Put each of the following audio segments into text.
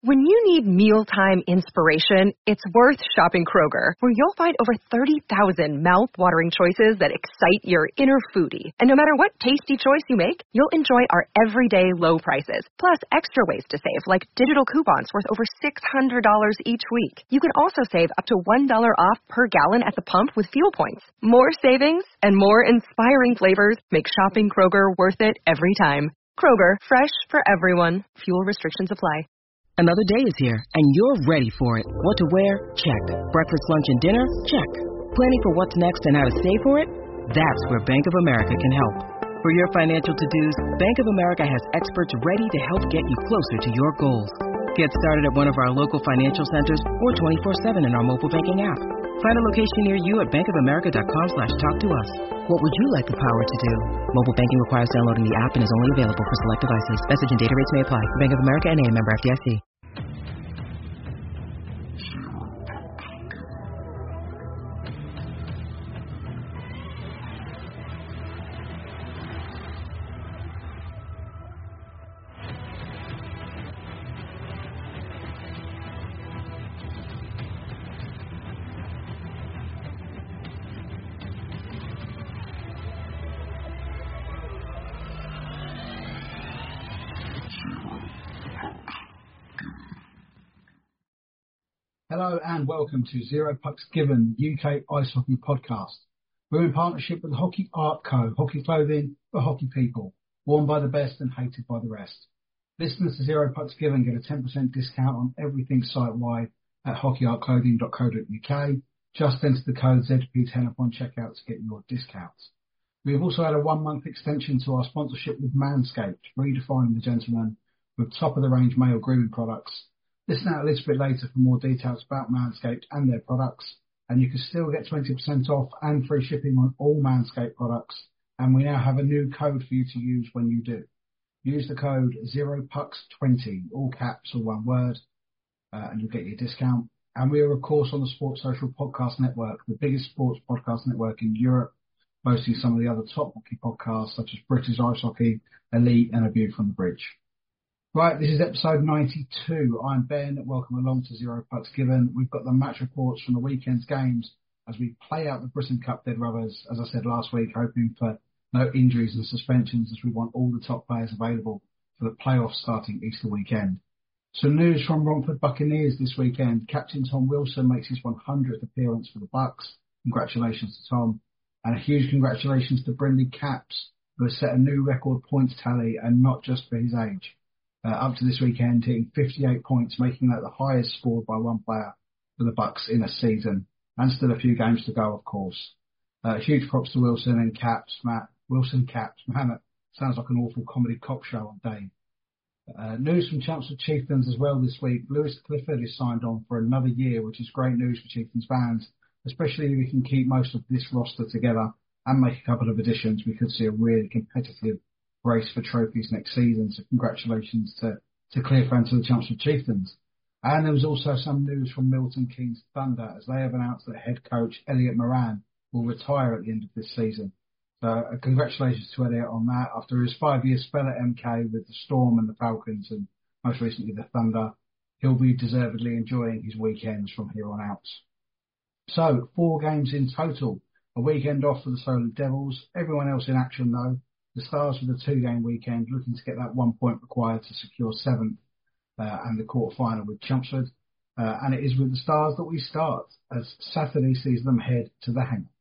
When you need mealtime inspiration, it's worth shopping Kroger, where you'll find over 30,000 mouth-watering choices that excite your inner foodie. And no matter what tasty choice you make, you'll enjoy our everyday low prices, plus extra ways to save, like digital coupons worth over $600 each week. You can also save up to $1 off per gallon at the pump with fuel points. More savings and more inspiring flavors make shopping Kroger worth it every time. Kroger, fresh for everyone. Fuel restrictions apply. Another day is here, and you're ready for it. What to wear? Check. Breakfast, lunch, and dinner? Check. Planning for what's next and how to save for it? That's where Bank of America can help. For your financial to-dos, Bank of America has experts ready to help get you closer to your goals. Get started at one of our local financial centers or 24/7 in our mobile banking app. Find a location near you at bankofamerica.com/talktous. What would you like the power to do? Mobile banking requires downloading the app and is only available for select devices. Message and data rates may apply. Bank of America N.A., member FDIC. Hello and welcome to Zero Pucks Given, UK Ice Hockey Podcast. We're in partnership with Hockey Art Co, hockey clothing for hockey people, worn by the best and hated by the rest. Listeners to Zero Pucks Given get a 10% discount on everything site-wide at hockeyartclothing.co.uk. Just enter the code ZP10 upon checkout to get your discounts. We have also had a 1-month extension to our sponsorship with Manscaped, redefining the gentleman with top-of-the-range male grooming products. Listen out a little bit later for more details about Manscaped and their products, and you can still get 20% off and free shipping on all Manscaped products, and we now have a new code for you to use when you do. Use the code 0pucks20, all caps or one word, and you'll get your discount. And we are, of course, on the Sports Social Podcast Network, the biggest sports podcast network in Europe, boasting some of the other top hockey podcasts such as British Ice Hockey, Elite, and A View from the Bridge. Right, this is episode 92. I'm Ben. Welcome along to Zero Pucks Given. We've got the match reports from the weekend's games as we play out the Britain Cup dead rubbers, as I said last week, hoping for no injuries and suspensions as we want all the top players available for the playoffs starting Easter weekend. Some news from Romford Buccaneers this weekend. Captain Tom Wilson makes his 100th appearance for the Bucks. Congratulations to Tom. And a huge congratulations to Brindley Caps, who has set a new record points tally, and not just for his age. Up to this weekend, hitting 58 points, making that the highest scored by one player for the Bucks in a season. And still a few games to go, of course. Huge props to Wilson and Caps, Matt. Wilson Caps, man, that sounds like an awful comedy cop show on Dave. News from Chelmsford Chieftains as well this week. Lewis Clifford is signed on for another year, which is great news for Chieftains fans, especially if we can keep most of this roster together and make a couple of additions. We could see a really competitive race for trophies next season, so congratulations to Cliff and to the Chelmsford Chieftains. And there was also some news from Milton Keynes Thunder, as they have announced that head coach Elliot Moran will retire at the end of this season. So congratulations to Elliot on that. After his 5-year spell at MK with the Storm and the Falcons and most recently the Thunder, he'll be deservedly enjoying his weekends from here on out. So 4 games in total, a weekend off for the Solar Devils. Everyone else in action though. The Stars with a 2-game weekend, looking to get that 1 point required to secure 7th and the quarter-final with Chelmsford. And it is with the Stars that we start, as Saturday sees them head to the Hangar.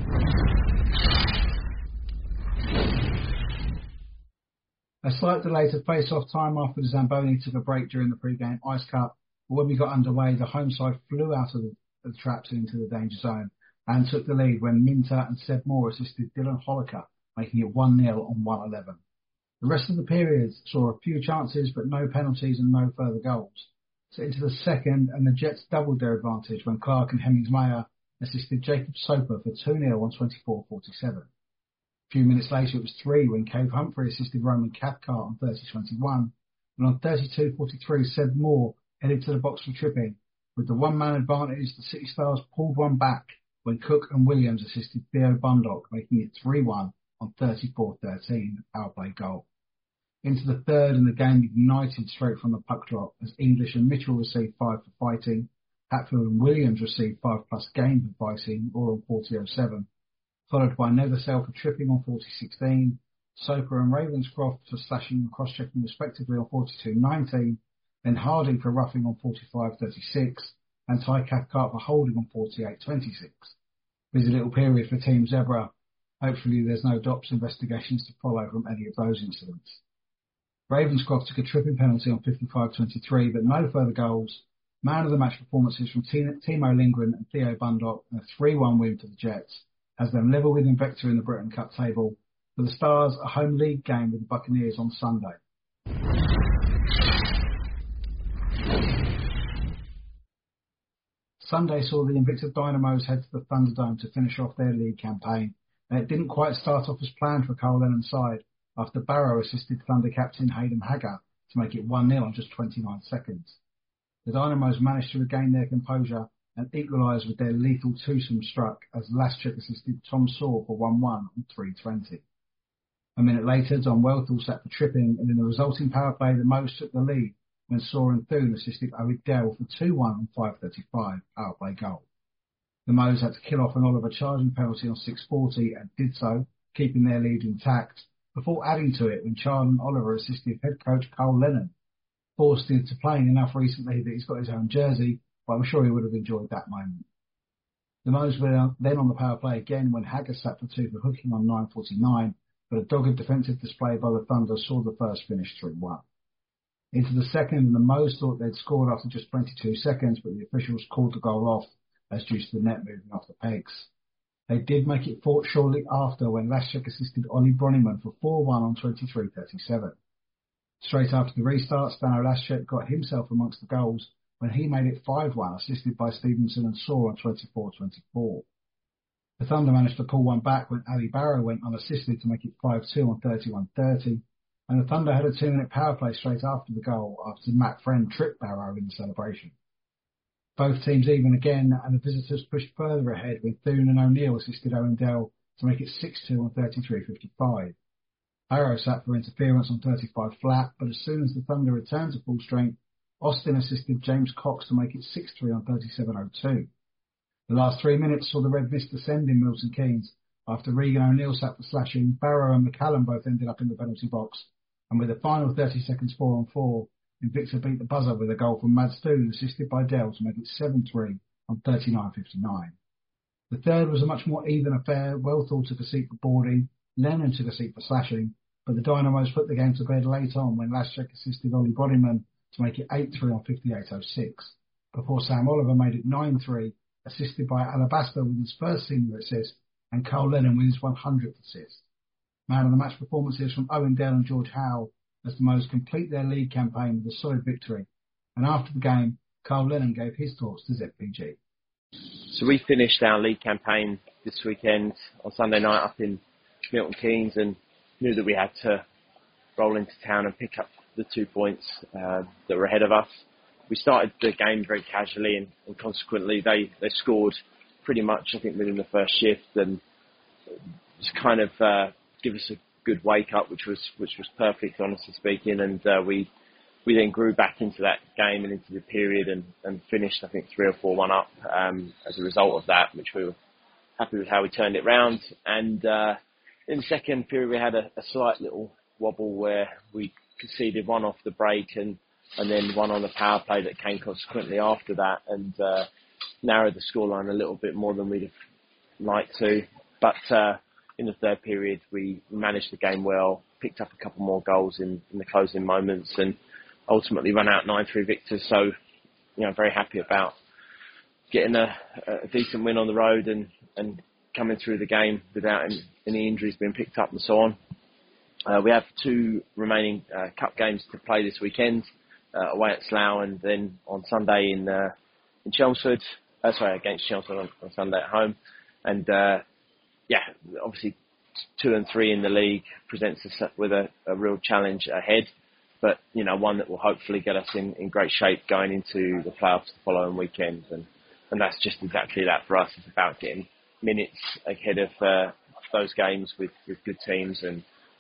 A slight delay to face-off time after the Zamboni took a break during the pre-game Ice Cup. But when we got underway, the home side flew out of the traps into the danger zone and took the lead when Minter and Seb Moore assisted Dylan Holliker, making it 1-0 on 1:11. The rest of the period saw a few chances, but no penalties and no further goals. So into the second, and the Jets doubled their advantage when Clark and Hemmings-Mayer assisted Jacob Soper for 2-0 on 24:47. A few minutes later, it was 3 when Cave Humphrey assisted Roman Cathcart on 30:21, and on 32:43, Seb Moore headed to the box for tripping. With the one-man advantage, the City Stars pulled one back when Cook and Williams assisted Theo Bundock, making it 3-1 on 34:13 power play goal. Into the third, and the game ignited straight from the puck drop as English and Mitchell received 5 for fighting, Hatfield and Williams received 5+ game for fighting, all on 40.07, followed by Nethercell for tripping on 40.16, Soper and Ravenscroft for slashing and cross-checking respectively on 42.19, then Harding for roughing on 45.36, and Ty Cathcart for holding on 48.26. Busy little period for Team Zebra. Hopefully there's no DOPS investigations to follow from any of those incidents. Ravenscroft took a tripping penalty on 55.23, but no further goals. Man of the match performances from Timo Lindgren and Theo Bundock, and a 3-1 win for the Jets, has them level with Invicta in the Britain Cup table. For the Stars, a home league game with the Buccaneers on Sunday. Sunday saw the Invicta Dynamos head to the Thunderdome to finish off their league campaign, and it didn't quite start off as planned for Carl Lennon's side after Barrow assisted Thunder captain Hayden Hagger to make it 1-0 on just 29 seconds. The Dynamos managed to regain their composure and equalise with their lethal twosome struck as Laschuk assisted Tom Saw for 1-1 on 3:20. A minute later, Don Welthall sat for tripping, and in the resulting power play, the Moes took the lead when Saw and Thune assisted Owen Dell for 2-1 on 5:35 power play goal. The Moes had to kill off an Oliver charging penalty on 6:40 and did so, keeping their lead intact, before adding to it when Chard and Oliver assisted head coach Carl Lennon, forced into playing enough recently that he's got his own jersey, but I'm sure he would have enjoyed that moment. The Moes were then on the power play again when Hagger sat for 2 for hooking on 9:49, but a dogged defensive display by the Thunder saw the first finish 3-1. Into the second, and the Moes thought they'd scored after just 22 seconds, but the officials called the goal off as due to the net moving off the pegs. They did make it 4 shortly after when Laschuk assisted Ollie Broniman for 4-1 on 23:37. Straight after the restart, Stano Laschuk got himself amongst the goals when he made it 5-1, assisted by Stevenson and Saw on 24:24. The Thunder managed to pull one back when Ali Barrow went unassisted to make it 5-2 on 31:30, and the Thunder had a 2-minute power play straight after the goal after Matt Friend tripped Barrow in the celebration. Both teams even again, and the visitors pushed further ahead when Thune and O'Neill assisted Owen Dell to make it 6-2 on 33:55. Barrow sat for interference on 35 flat, but as soon as the Thunder returned to full strength, Austin assisted James Cox to make it 6-3 on 37:02. The last 3 minutes saw the Red Mist descend in Milton Keynes after Regan O'Neill sat for slashing. Barrow and McCallum both ended up in the penalty box, and with the final 30 seconds 4-on-4, Invicta beat the buzzer with a goal from Mads Thune, assisted by Dell to make it 7-3 on 39:59. The third was a much more even affair. Welthall took a seat for boarding, Lennon took a seat for slashing, but the Dynamos put the game to bed late on when Laschuk assisted Ollie Broniman to make it 8-3 on 58:06, before Sam Oliver made it 9-3, assisted by Alabaster with his first senior assist and Carl Lennon with his 100th assist. Man of the match performances from Owen Dell and George Howell as the Moes complete their league campaign with a solid victory. And after the game, Carl Lennon gave his thoughts to ZPG. So we finished our league campaign this weekend on Sunday night up in Milton Keynes and knew that we had to roll into town and pick up the 2 points that were ahead of us. We started the game very casually and consequently they scored pretty much, I think, within the first shift and just kind of give us a good wake up, which was perfect, honestly speaking, and we then grew back into that game and into the period and finished, I think, 3 or 4-1 up as a result of that, which we were happy with how we turned it round. And in the second period, we had a slight little wobble where we conceded one off the break and then one on the power play that came consequently after that and narrowed the scoreline a little bit more than we'd have liked to. But in the third period, we managed the game well, picked up a couple more goals in the closing moments and ultimately run out 9-3 victors. So, very happy about getting a decent win on the road and coming through the game without any injuries being picked up and so on. We have 2 remaining cup games to play this weekend, away at Slough and then on Sunday in Chelmsford. Against Chelmsford on Sunday at home. And obviously 2 and 3 in the league presents us with a real challenge ahead, but one that will hopefully get us in great shape going into the playoffs the following weekend, and that's just exactly that for us. It's about getting minutes ahead of those games with good teams and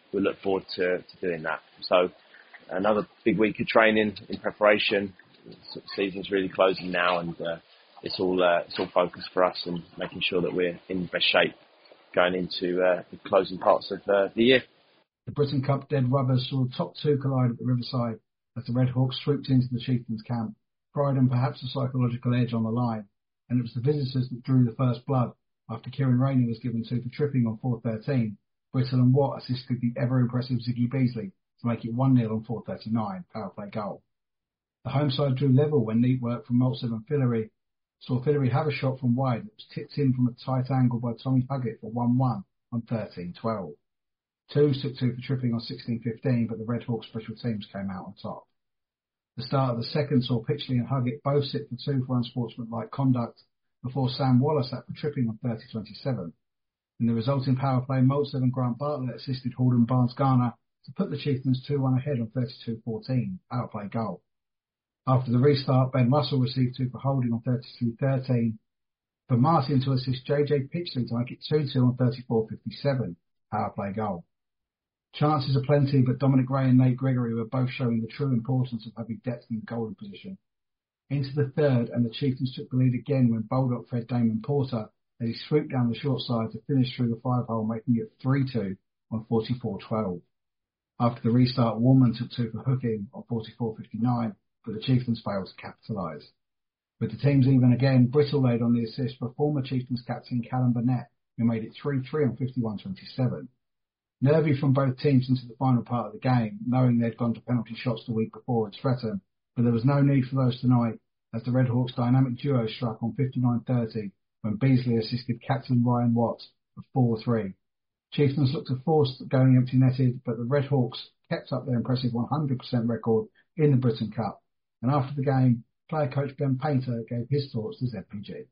we'll look forward to doing that. So another big week of training in preparation. The season's really closing now, and it's all focused for us and making sure that we're in best shape going into the closing parts of the year. The Britain Cup dead rubbers saw the top two collide at the Riverside as the Red Hawks swooped into the Chieftains camp, pride and perhaps a psychological edge on the line, and it was the visitors that drew the first blood after Kieran Rainey was given 2 for tripping on 4:13. Brittle and Watt assisted the ever-impressive Ziggy Beasley to make it 1-0 on 4:39, power play goal. The home side drew level when neat work from Maltsev and Fillery saw Fillery have a shot from wide that was tipped in from a tight angle by Tommy Huggett for 1-1 on 13:12. Toos took 2 for tripping on 16:15, but the Red Hawks special teams came out on top. The start of the second saw Pitchley and Huggett both sit for 2 for unsportsmanlike conduct before Sam Waller sat for tripping on 30:27. In the resulting power play, Maltsev and Grant Bartlett assisted Horden Barnes-Garner to put the Chieftains 2-1 ahead on 32:14, power play goal. After the restart, Ben Russell received 2 for holding on 32:13, for Martin to assist JJ Pitchley to make it 2-2 on 34:57, power play goal. Chances are plenty, but Dominic Ray and Nate Gregory were both showing the true importance of having depth in the goalie position. Into the third, and the Chieftains took the lead again when Baldock fed Damon Porter as he swooped down the short side to finish through the 5-hole, making it 3-2 on 44:12. After the restart, Warman took 2 for hooking on 44:59, but the Chieftains failed to capitalise. With the teams even again, Brittle laid on the assist for former Chieftains captain Callum Burnett, who made it 3-3 on 51:27. Nervy from both teams into the final part of the game, knowing they'd gone to penalty shots the week before at Streatham, but there was no need for those tonight as the Red Hawks' dynamic duo struck on 59:30 when Beasley assisted captain Ryan Watts for 4-3. Chieftains looked to force going empty-netted, but the Red Hawks kept up their impressive 100% record in the Britain Cup. And after the game, player coach Ben Painter gave his thoughts to ZPG.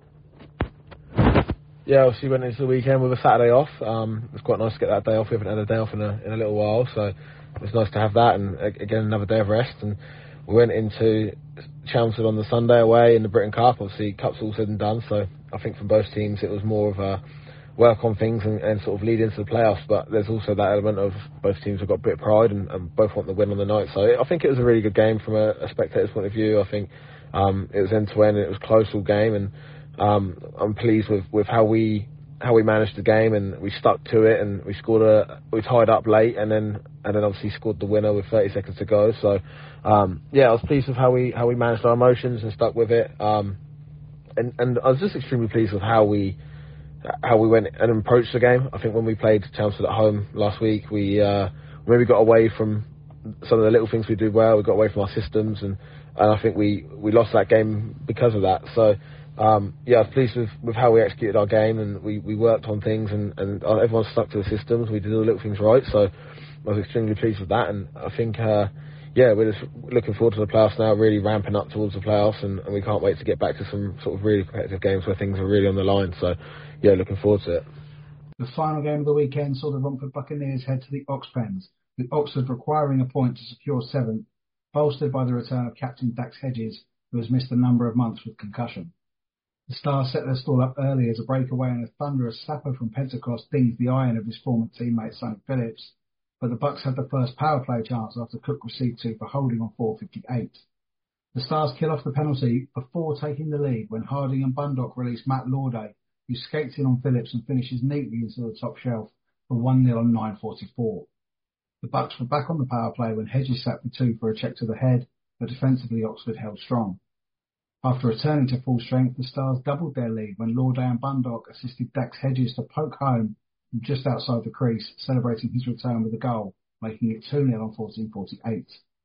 Yeah, obviously went into the weekend with a Saturday off. It was quite nice to get that day off. We haven't had a day off in a little while, so it was nice to have that and again another day of rest. And we went into Chelmsford on the Sunday away in the Britain Cup. Obviously, Cup's all said and done, so I think from both teams it was more of a work on things and sort of lead into the playoffs. But there's also that element of both teams have got a bit of pride and both want the win on the night. So I think it was a really good game from a spectator's point of view. I think it was end to end and it was close all game, and I'm pleased with how we managed the game, and we stuck to it, and we tied up late, and then obviously scored the winner with 30 seconds to go. So I was pleased with how we managed our emotions and stuck with it, and I was just extremely pleased with how we went and approached the game. I think when we played Chelmsford at home last week, we maybe got away from some of the little things we do well. We got away from our systems, and I think we lost that game because of that. So I was pleased with how we executed our game, and we worked on things, and everyone stuck to the systems. We did all the little things right, so I was extremely pleased with that. And I think we're just looking forward to the playoffs now, really ramping up towards the playoffs, and we can't wait to get back to some sort of really competitive games where things are really on the line. So looking forward to it. The final game of the weekend saw the Romford Buccaneers head to the Oxpens, with Oxford requiring a point to secure 7th, bolstered by the return of captain Dax Hedges, who has missed a number of months with concussion. The Stars set their stall up early as a breakaway and a thunderous slapper from Pentecost dinged the iron of his former teammate Sonny Phillips, but the Bucks had the first power play chance after Cook received 2 for holding on 4:58. The Stars kill off the penalty before taking the lead when Harding and Bundock released Matt Lauday, who skates in on Phillips and finishes neatly into the top shelf for 1-0 on 9:44. The Bucks were back on the power play when Hedges sat for 2 for a check to the head, but defensively Oxford held strong. After returning to full strength, the Stars doubled their lead when Lauday and Bundock assisted Dax Hedges to poke home from just outside the crease, celebrating his return with a goal, making it 2-0 on 14:48.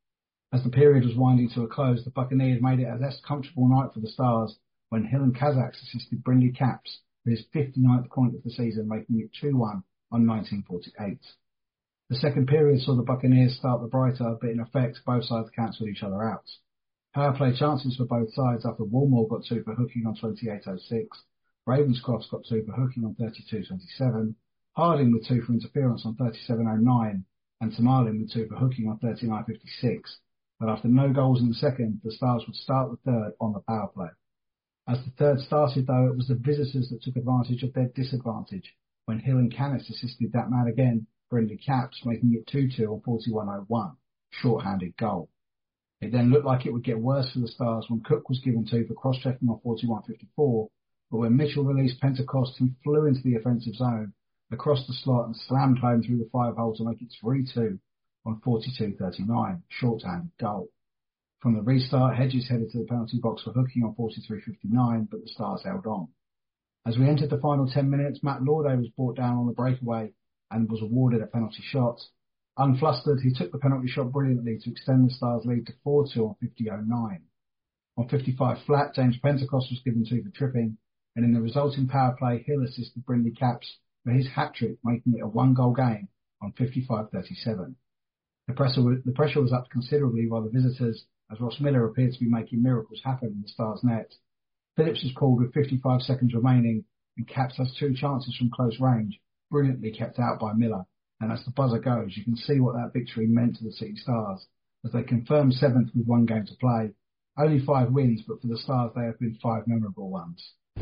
As the period was winding to a close, the Buccaneers made it a less comfortable night for the Stars when Hill and Kazaks assisted Brindley Caps for his 59th point of the season, making it 2-1 on 19:48. The second period saw the Buccaneers start the brighter, but in effect both sides cancelled each other out. Power play chances for both sides after Walmore got 2 for hooking on 28:06, Ravenscroft got 2 for hooking on 32:27, Harding with 2 for interference on 37:09, and Tamarlin with 2 for hooking on 39:56. But after no goals in the second, the Stars would start the third on the power play. As the third started, though, it was the visitors that took advantage of their disadvantage when Hill and Canis assisted that man again Brindley Caps, making it 2-2 on 41.01, short-handed goal. It then looked like it would get worse for the Stars when Cook was given 2 for cross-checking on 41.54, but when Mitchell released Pentecost, he flew into the offensive zone, across the slot and slammed home through the 5-hole to make it 3-2 on 42.39, short-handed goal. From the restart, Hedges headed to the penalty box for hooking on 43.59, but the Stars held on. As we entered the final 10 minutes, Matt Lauday was brought down on the breakaway and was awarded a penalty shot. Unflustered, he took the penalty shot brilliantly to extend the Stars' lead to 4-2 on 50.09. On 55 flat, James Pentecost was given 2 for tripping, and in the resulting power play, Hill assisted Brindley Caps for his hat-trick, making it a 1-goal game on 55.37. The pressure was up considerably by the visitors, as Ross Miller appeared to be making miracles happen in the Stars' net. Phillips was called with 55 seconds remaining, and Caps has 2 chances from close range, brilliantly kept out by Miller. And as the buzzer goes, you can see what that victory meant to the City Stars, as they confirmed 7th with 1 game to play. Only 5 wins, but for the Stars they have been 5 memorable ones.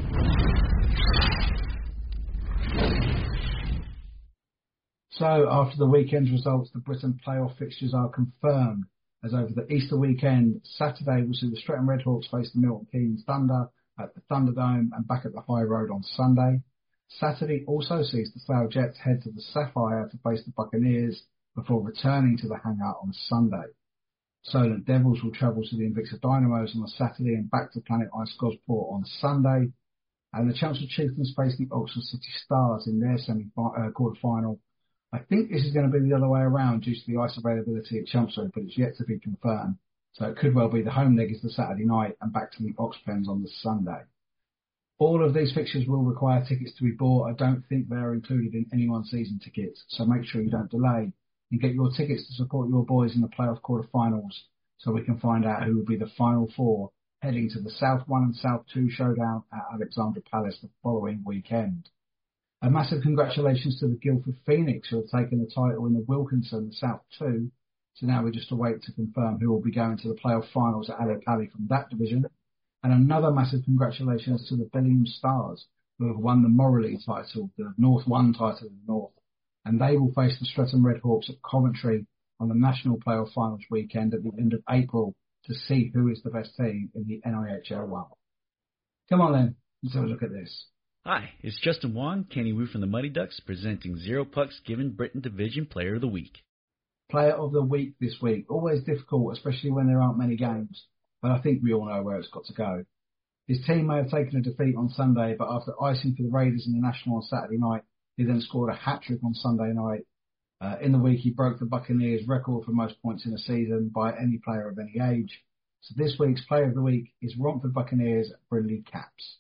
So, after the weekend's results, the Britain playoff fixtures are confirmed, as over the Easter weekend, Saturday will see the Streatham Redhawks face the Milton Keynes Thunder at the Thunderdome and back at the High Road on Sunday. Saturday also sees the Slough Jets head to the Sapphire to face the Buccaneers before returning to the Hangout on Sunday. Solent Devils will travel to the Invicta Dynamos on the Saturday and back to Planet Ice Gosport on Sunday. And the Chelmsford Chieftains face the Oxford City Stars in their quarter-final. I think this is going to be the other way around due to the ice availability at Chelmsford, but it's yet to be confirmed. So it could well be the home leg is the Saturday night and back to the Ox Pens on the Sunday. All of these fixtures will require tickets to be bought. I don't think they are included in anyone's season tickets, so make sure you don't delay and get your tickets to support your boys in the playoff quarter-finals so we can find out who will be the final 4 heading to the South 1 and South 2 showdown at Alexandra Palace the following weekend. A massive congratulations to the Guildford Phoenix who have taken the title in the Wilkinson South 2. So now we just await to confirm who will be going to the playoff finals at Ale Pally from that division. And another massive congratulations to the Bellingham Stars who have won the Morley title, the North 1 title in the North. And they will face the Streatham Redhawks at Coventry on the National Playoff Finals weekend at the end of April to see who is the best team in the NIHL 1. Come on then, let's have a look at this. Hi, it's Justin Wong, Kenny Wu from the Muddy Ducks, presenting Zero Pucks Given Britain Division Player of the Week. Player of the Week this week. Always difficult, especially when there aren't many games, but I think we all know where it's got to go. His team may have taken a defeat on Sunday, but after icing for the Raiders in the National on Saturday night, he then scored a hat-trick on Sunday night. In the week, he broke the Buccaneers' record for most points in a season by any player of any age. So this week's Player of the Week is Romford Buccaneers Brindley Caps.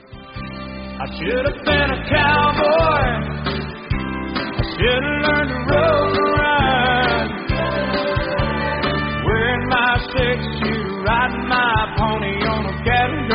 I should have been a cowboy. I should have learned to rope and ride. Wearing my 6-shooter, riding my pony on a cattle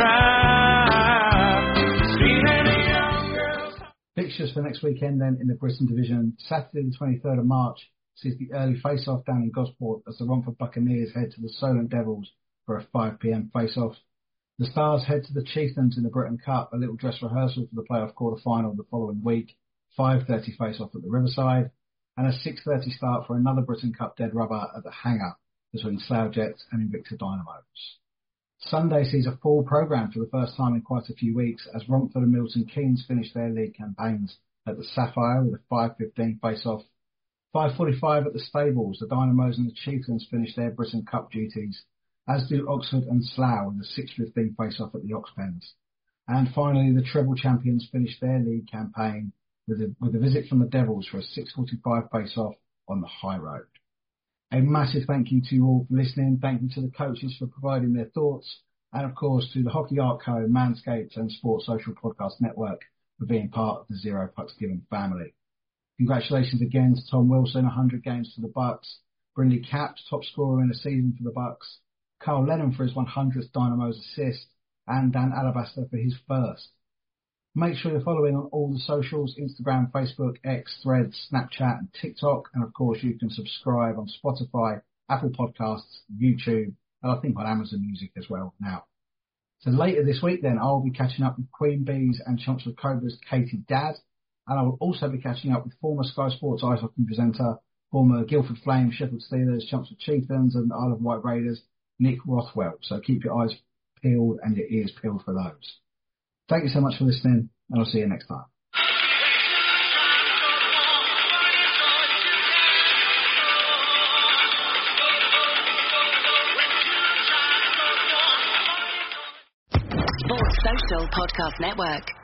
drive. Seen any young girls. Fixtures for next weekend then in the Britain Division. Saturday the 23rd of March sees the early face-off down in Gosport as the Romford Buccaneers head to the Solent Devils for a 5 p.m. face-off. The Stars head to the Chieftains in the Britain Cup, a little dress rehearsal for the playoff quarter-final the following week, 5:30 face-off at the Riverside, and a 6:30 start for another Britain Cup dead rubber at the Hangar between Slough Jets and Invicta Dynamos. Sunday sees a full programme for the first time in quite a few weeks as Romford and Milton Keynes finish their league campaigns at the Sapphire with a 5:15 face-off. 5:45 at the Stables, the Dynamos and the Chieftains finish their Britain Cup duties, as do Oxford and Slough in the 6:15 face-off at the Ox Pens. And finally, the treble champions finish their league campaign with a visit from the Devils for a 6:45 face-off on the High Road. A massive thank you to you all for listening. Thank you to the coaches for providing their thoughts. And of course, to the Hockey Art Co, Manscaped and Sports Social Podcast Network for being part of the Zero Pucks Given family. Congratulations again to Tom Wilson, 100 games for the Bucks. Brindley Caps, top scorer in a season for the Bucks. Carl Lennon for his 100th Dynamos assist, and Dan Alabaster for his first. Make sure you're following on all the socials, Instagram, Facebook, X, Threads, Snapchat and TikTok. And of course you can subscribe on Spotify, Apple Podcasts, YouTube, and I think on Amazon Music as well now. So later this week then, I'll be catching up with Queen Bees and Chelmsford Cobras' Katie Dadd. And I will also be catching up with former Sky Sports ice hockey presenter, former Guildford Flames, Sheffield Steelers, Chelmsford Chieftains and Isle of Wight Raiders, Nick Rothwell. So keep your eyes peeled and your ears peeled for those. Thank you so much for listening, and I'll see you next time. Sports Social Podcast Network.